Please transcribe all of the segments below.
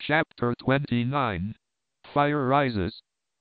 Chapter 29. Fire Rises.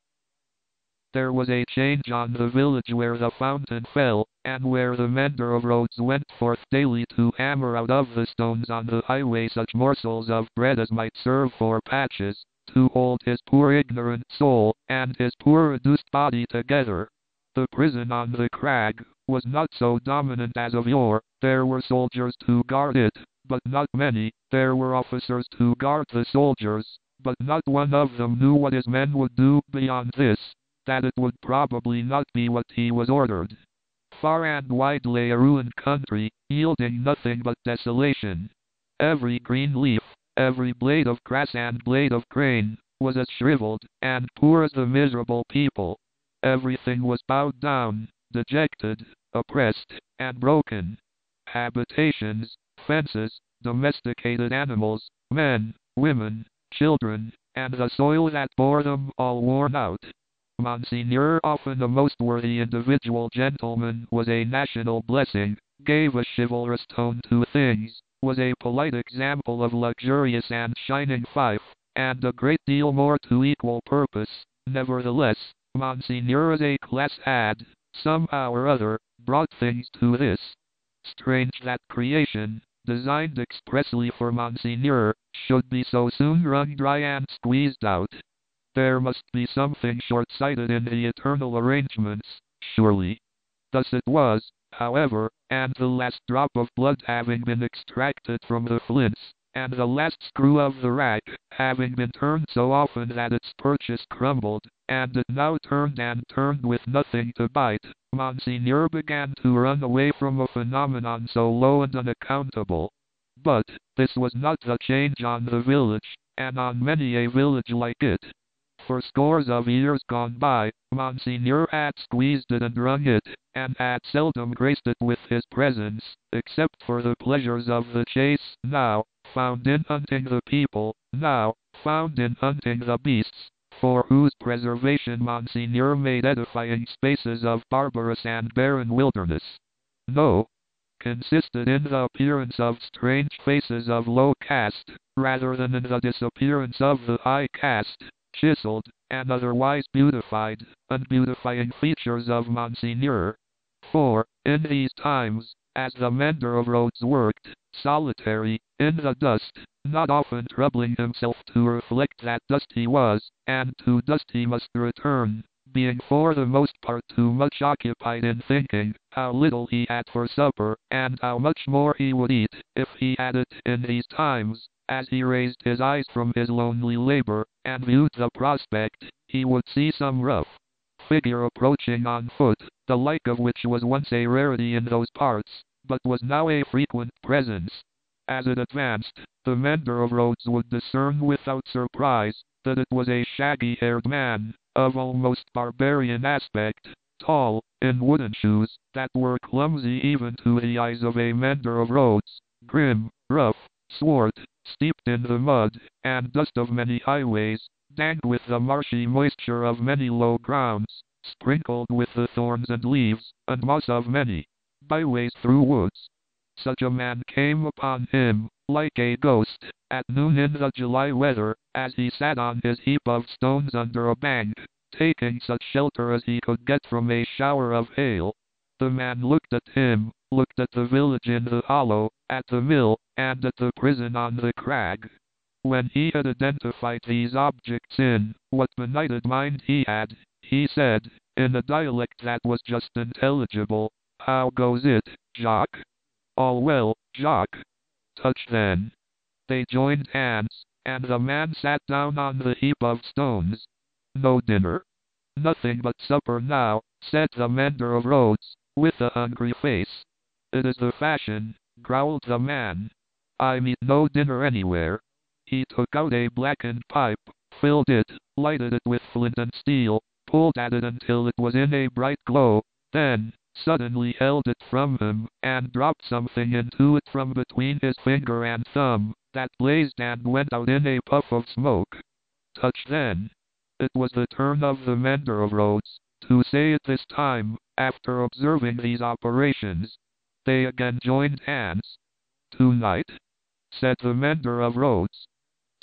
There was a change on the village where the fountain fell, and where the mender of roads went forth daily to hammer out of the stones on the highway such morsels of bread as might serve for patches, to hold his poor ignorant soul, and his poor reduced body together. The prison on the crag was not so dominant as of yore. There were soldiers to guard it, but not many. There were officers to guard the soldiers, but not one of them knew what his men would do beyond this, that it would probably not be what he was ordered. Far and wide lay a ruined country, yielding nothing but desolation. Every green leaf, every blade of grass and blade of grain, was as shriveled and poor as the miserable people. Everything was bowed down, dejected, oppressed, and broken. Habitations, fences, domesticated animals, men, women, children, and the soil that bore them, all worn out. Monsignor, often a most worthy individual gentleman, was a national blessing, gave a chivalrous tone to things, was a polite example of luxurious and shining fife, and a great deal more to equal purpose. Nevertheless, Monsignor as a class had, somehow or other, brought things to this. Strange that creation, designed expressly for Monsignor, should be so soon wrung dry and squeezed out. There must be something short-sighted in the eternal arrangements, surely. Thus it was, however, and the last drop of blood having been extracted from the flints, and the last screw of the rack having been turned so often that its purchase crumbled, and it now turned and turned with nothing to bite, Monsignor began to run away from a phenomenon so low and unaccountable. But this was not the change on the village, and on many a village like it. For scores of years gone by, Monsignor had squeezed it and wrung it, and had seldom graced it with his presence, except for the pleasures of the chase, now found in hunting the people, now found in hunting the beasts, for whose preservation Monsignor made edifying spaces of barbarous and barren wilderness. No, consisted in the appearance of strange faces of low caste, rather than in the disappearance of the high caste, chiseled, and otherwise beautified, unbeautifying features of Monsignor. For, in these times, as the mender of roads worked, solitary, in the dust, not often troubling himself to reflect that dust he was, and to dust he must return, being for the most part too much occupied in thinking how little he had for supper, and how much more he would eat, if he had it in these times, as he raised his eyes from his lonely labor, and viewed the prospect, he would see some rough figure approaching on foot, the like of which was once a rarity in those parts, but was now a frequent presence. As it advanced, the mender of roads would discern without surprise that it was a shaggy-haired man, of almost barbarian aspect, tall, in wooden shoes that were clumsy even to the eyes of a mender of roads, grim, rough, swart, steeped in the mud and dust of many highways, dank with the marshy moisture of many low grounds, sprinkled with the thorns and leaves and moss of many byways through woods. Such a man came upon him, like a ghost, at noon in the July weather, as he sat on his heap of stones under a bank, taking such shelter as he could get from a shower of hail. The man looked at him, looked at the village in the hollow, at the mill, and at the prison on the crag. When he had identified these objects in what benighted mind he had, he said, in a dialect that was just intelligible, "How goes it, Jacques?" "All well, Jacques." "Touch then." They joined hands, and the man sat down on the heap of stones. "No dinner?" "Nothing but supper now," said the mender of roads, with a hungry face. "It is the fashion," growled the man. "I meet no dinner anywhere." He took out a blackened pipe, filled it, lighted it with flint and steel, pulled at it until it was in a bright glow, then suddenly held it from him, and dropped something into it from between his finger and thumb, that blazed and went out in a puff of smoke. "Touch then." It was the turn of the mender of roads to say it this time, after observing these operations. They again joined hands. "Tonight?" said the mender of roads.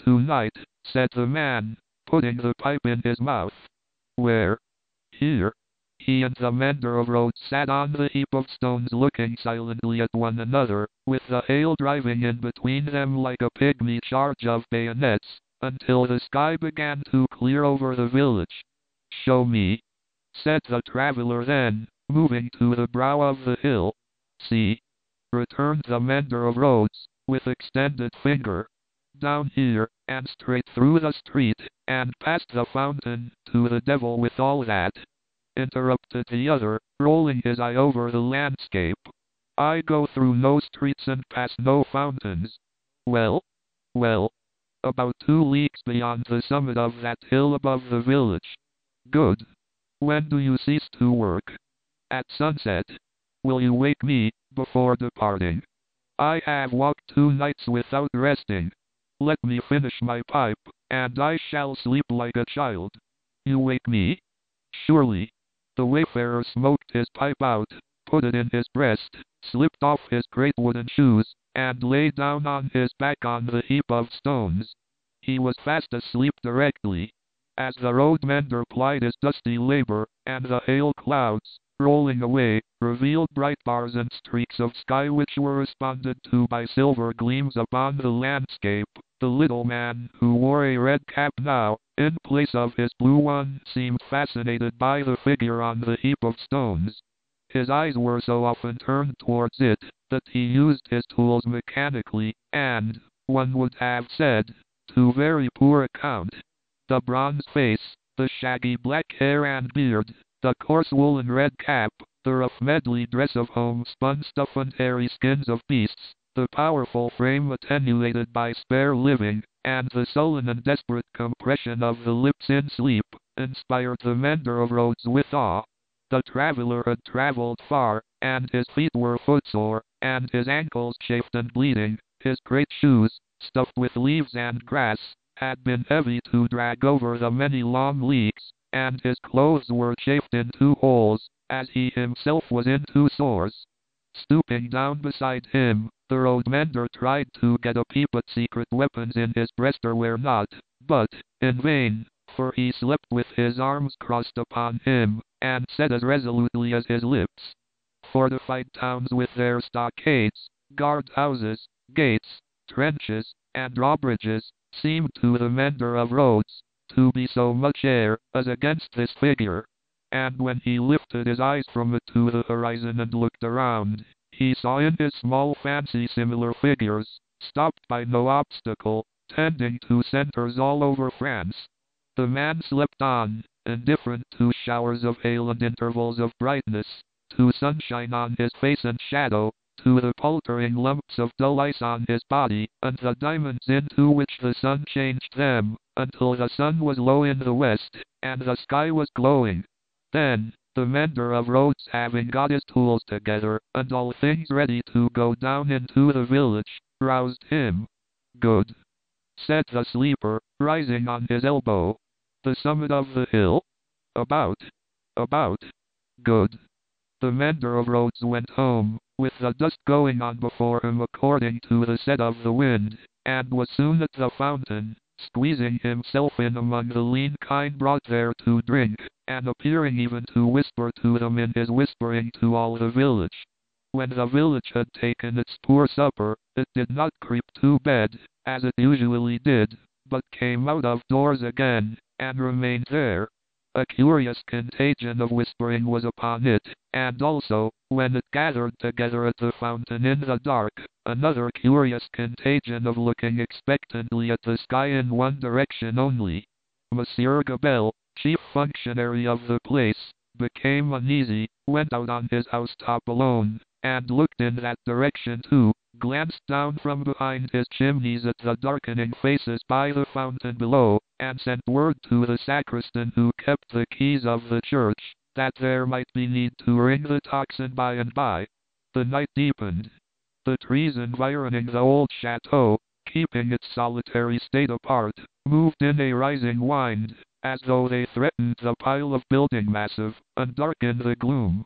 tonight," said the man, putting the pipe in his mouth. "Where?" "Here." He and the mender of roads sat on the heap of stones looking silently at one another, with the hail driving in between them like a pygmy charge of bayonets, until the sky began to clear over the village. "Show me," said the traveler then, moving to the brow of the hill. "See," returned the mender of roads, with extended finger. "Down here, and straight through the street, and past the fountain, to the devil with all that," interrupted the other, rolling his eye over the landscape. "I go through no streets and past no fountains." "Well?" "Well, about 2 leagues beyond the summit of that hill above the village." "Good. When do you cease to work?" "At sunset." "Will you wake me, before departing?" "I have walked 2 nights without resting. Let me finish my pipe, and I shall sleep like a child." "You wake me?" "Surely." The wayfarer smoked his pipe out, put it in his breast, slipped off his great wooden shoes, and lay down on his back on the heap of stones. He was fast asleep directly. As the road mender plied his dusty labor, and the hail clouds, rolling away, revealed bright bars and streaks of sky which were responded to by silver gleams upon the landscape, the little man, who wore a red cap now, in place of his blue one, seemed fascinated by the figure on the heap of stones. His eyes were so often turned towards it, that he used his tools mechanically, and, one would have said, to very poor account. The bronze face, the shaggy black hair and beard, the coarse woolen red cap, the rough medley dress of homespun stuff and hairy skins of beasts, the powerful frame attenuated by spare living, and the sullen and desperate compression of the lips in sleep, inspired the mender of roads with awe. The traveler had traveled far, and his feet were footsore, and his ankles chafed and bleeding. His great shoes, stuffed with leaves and grass, had been heavy to drag over the many long leagues, and his clothes were chafed in 2 holes, as he himself was in 2 sores. Stooping down beside him, the road mender tried to get a peep at secret weapons in his breast or where not, but, in vain, for he slept with his arms crossed upon him, and said as resolutely as his lips, "Fortified towns with their stockades, guard-houses, gates, trenches, and drawbridges, seemed to the mender of roads to be so much air as against this figure." And when he lifted his eyes from it to the horizon and looked around, he saw in his small fancy similar figures, stopped by no obstacle, tending to centers all over France. The man slept on, indifferent to showers of hail and intervals of brightness, to sunshine on his face and shadow, to the pultering lumps of dull ice on his body, and the diamonds into which the sun changed them, until the sun was low in the west, and the sky was glowing. Then, the mender of roads, having got his tools together, and all things ready to go down into the village, roused him. "Good," said the sleeper, rising on his elbow. "The summit of the hill?" About. "Good." The mender of roads went home, with the dust going on before him according to the set of the wind, and was soon at the fountain, squeezing himself in among the lean kine brought there to drink, and appearing even to whisper to them in his whispering to all the village. When the village had taken its poor supper, it did not creep to bed, as it usually did, but came out of doors again, and remained there. A curious contagion of whispering was upon it, and also, when it gathered together at the fountain in the dark, another curious contagion of looking expectantly at the sky in one direction only. Monsieur Gabelle, chief functionary of the place, became uneasy, went out on his housetop alone, and looked in that direction too, glanced down from behind his chimneys at the darkening faces by the fountain below, and sent word to the sacristan who kept the keys of the church, that there might be need to ring the tocsin by and by. The night deepened. The trees environing the old chateau, keeping its solitary state apart, moved in a rising wind, as though they threatened the pile of building massive, and darkened the gloom.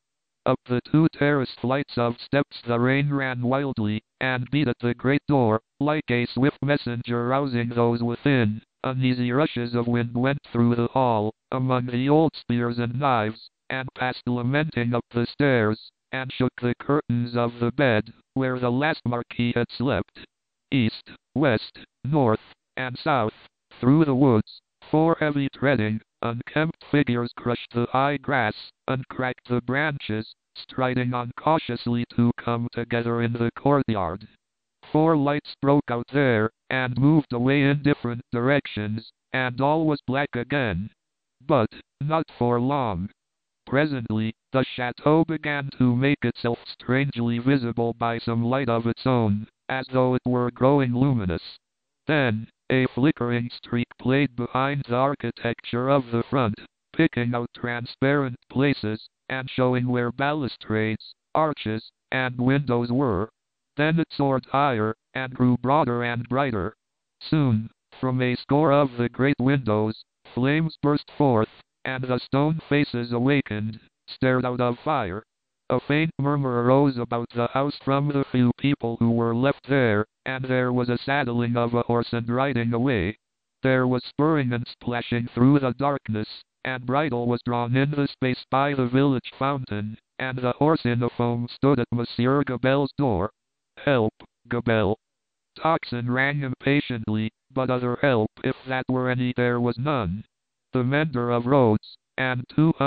Up the 2 terraced flights of steps the rain ran wildly, and beat at the great door, like a swift messenger rousing those within. Uneasy rushes of wind went through the hall, among the old spears and knives, and passed lamenting up the stairs, and shook the curtains of the bed, where the last Marquis had slept. East, west, north, and south, through the woods, 4 heavy treading, unkempt figures crushed the high grass, and cracked the branches, striding on cautiously to come together in the courtyard. 4 lights broke out there, and moved away in different directions, and all was black again. But, not for long. Presently, the chateau began to make itself strangely visible by some light of its own, as though it were growing luminous. Then, a flickering streak played behind the architecture of the front, picking out transparent places, and showing where balustrades, arches, and windows were. Then it soared higher, and grew broader and brighter. Soon, from a score of the great windows, flames burst forth, and the stone faces awakened, stared out of fire. A faint murmur arose about the house from the few people who were left there, and there was a saddling of a horse and riding away. There was spurring and splashing through the darkness, and bridle was drawn in the space by the village fountain, and the horse in a foam stood at Monsieur Gabelle's door. "Help, Gabelle!" Tocsin rang impatiently, but other help, if that were any, there was none. The mender of roads, and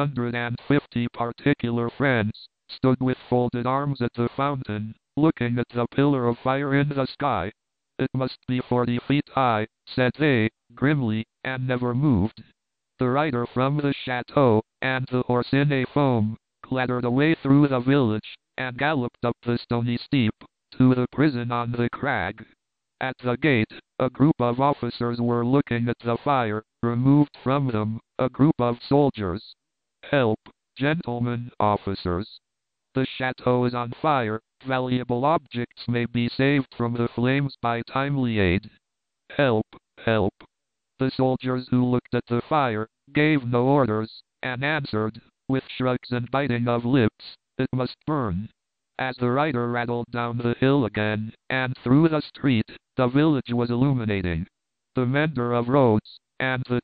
250 particular friends, stood with folded arms at the fountain, looking at the pillar of fire in the sky. "It must be 40 feet high," said they, grimly, and never moved. The rider from the chateau, and the horse in a foam, clattered away through the village, and galloped up the stony steep, to the prison on the crag. At the gate, a group of officers were looking at the fire. Removed from them, a group of soldiers. "Help, gentlemen officers! The chateau is on fire. Valuable objects may be saved from the flames by timely aid. Help, help!" The soldiers who looked at the fire, gave no orders, and answered, with shrugs and biting of lips, "It must burn." As the rider rattled down the hill again, and through the street, the village was illuminating. The mender of roads, and the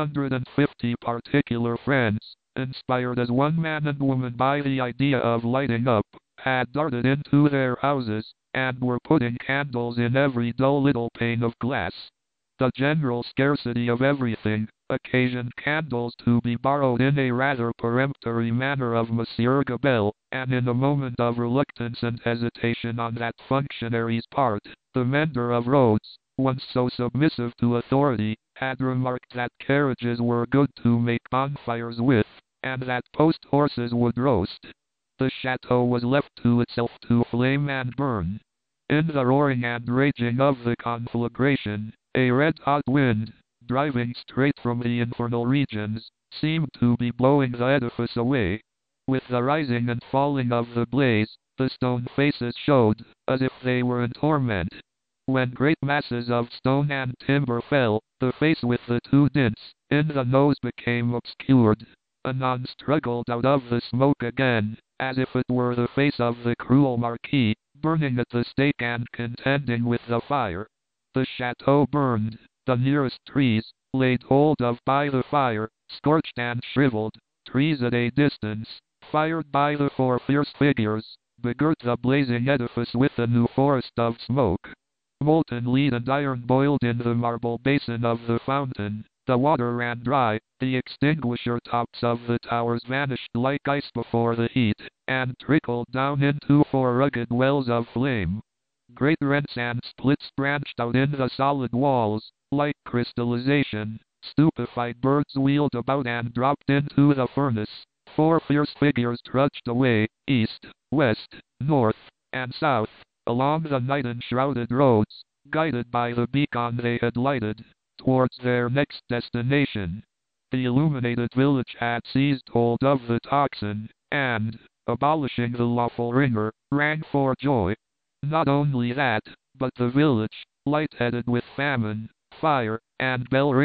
250 particular friends, inspired as one man and woman by the idea of lighting up, had darted into their houses, and were putting candles in every dull little pane of glass. The general scarcity of everything occasioned candles to be borrowed in a rather peremptory manner of Monsieur Gabelle, and in a moment of reluctance and hesitation on that functionary's part, the mender of roads, once so submissive to authority, had remarked that carriages were good to make bonfires with, and that post horses would roast. The chateau was left to itself to flame and burn. In the roaring and raging of the conflagration, a red-hot wind, driving straight from the infernal regions, seemed to be blowing the edifice away. With the rising and falling of the blaze, the stone faces showed, as if they were in torment. When great masses of stone and timber fell, the face with the 2 dints in the nose became obscured. Anon struggled out of the smoke again, as if it were the face of the cruel Marquis, burning at the stake and contending with the fire. The chateau burned. The nearest trees, laid hold of by the fire, scorched and shriveled. Trees at a distance, fired by the 4 fierce figures, begirt the blazing edifice with a new forest of smoke. Molten lead and iron boiled in the marble basin of the fountain. The water ran dry. The extinguisher tops of the towers vanished like ice before the heat, and trickled down into 4 rugged wells of flame. Great rents and splits branched out in the solid walls, like crystallization. Stupefied birds wheeled about and dropped into the furnace. 4 fierce figures trudged away, east, west, north, and south, along the night-enshrouded roads, guided by the beacon they had lighted, towards their next destination. The illuminated village had seized hold of the tocsin, and, abolishing the lawful ringer, rang for joy. Not only that, but the village, light-headed with famine, fire, and bell ringing,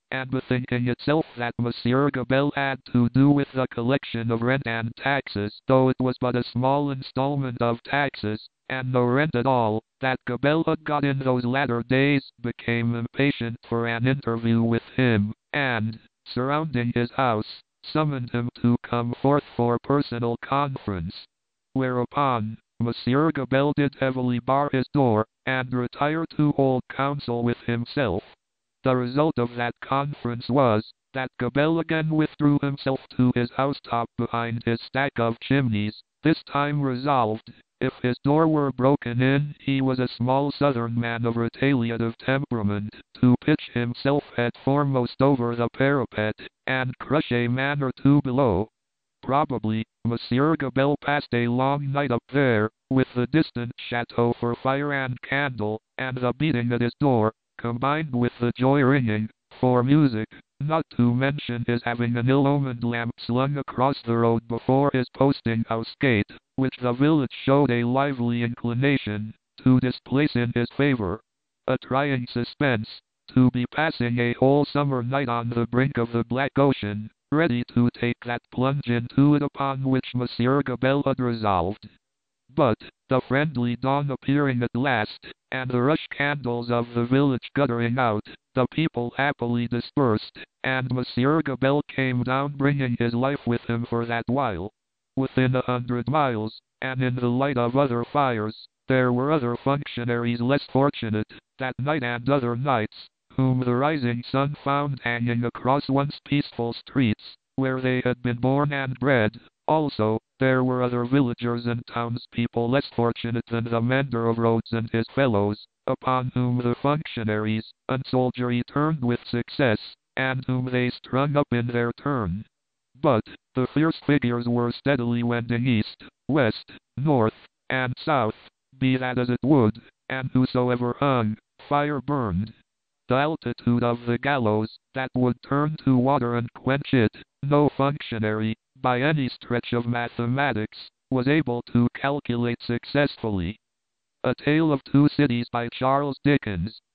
and bethinking itself that Monsieur Gabelle had to do with the collection of rent and taxes, though it was but a small installment of taxes, and no rent at all, that Gabelle had got in those latter days, became impatient for an interview with him, and, surrounding his house, summoned him to come forth for personal conference. Whereupon, Monsieur Gabelle did heavily bar his door, and retire to hold counsel with himself. The result of that conference was, that Gabelle again withdrew himself to his housetop behind his stack of chimneys, this time resolved, if his door were broken in, he was a small southern man of retaliative temperament, to pitch himself head foremost over the parapet, and crush a man or two below. Probably, Monsieur Gabelle passed a long night up there, with the distant chateau for fire and candle, and the beating at his door, combined with the joy ringing for music, not to mention his having an ill-omened lamp slung across the road before his posting-house gate, which the village showed a lively inclination to displace in his favor. A trying suspense, to be passing a whole summer night on the brink of the Black Ocean, ready to take that plunge into it upon which Monsieur Gabelle had resolved. But, the friendly dawn appearing at last, and the rush candles of the village guttering out, the people happily dispersed, and Monsieur Gabelle came down bringing his life with him for that while. Within 100 miles, and in the light of other fires, there were other functionaries less fortunate, that night and other nights, whom the rising sun found hanging across once peaceful streets, where they had been born and bred. Also, there were other villagers and townspeople less fortunate than the mender of roads and his fellows, upon whom the functionaries and soldiery turned with success, and whom they strung up in their turn. But, the fierce figures were steadily wending east, west, north, and south, be that as it would, and whosoever hung, fire burned. The altitude of the gallows, that would turn to water and quench it, no functionary, by any stretch of mathematics, was able to calculate successfully. A Tale of Two Cities by Charles Dickens.